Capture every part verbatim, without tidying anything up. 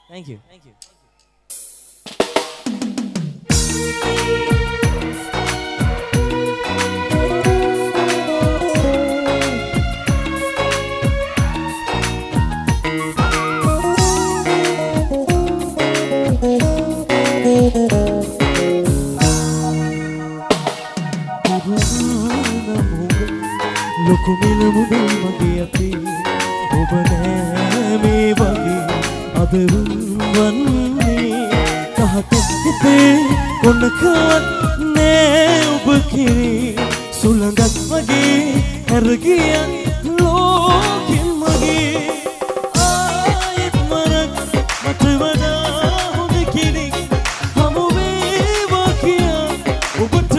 Thank you. Thank you. ලොකු මිල මුදල් මගේ අතේ ඔබ නෑ මේ වගේ අද වුවන්නේ කහට හිතේ කොනකවත් නෑ ඔබ කිරි සුළඟක් වගේ හැරගියන් ලෝකෙන් මගේ ආයෙත් මරක් මට වඩා හොඳ කෙනෙක් හමු වේවා කියා ඔබට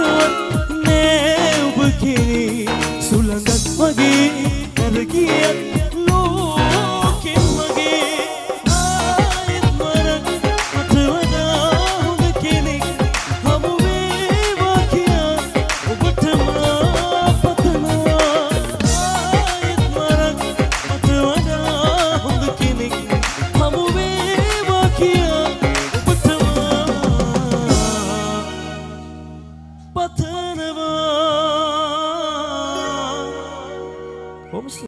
Sulangat pagi, pergi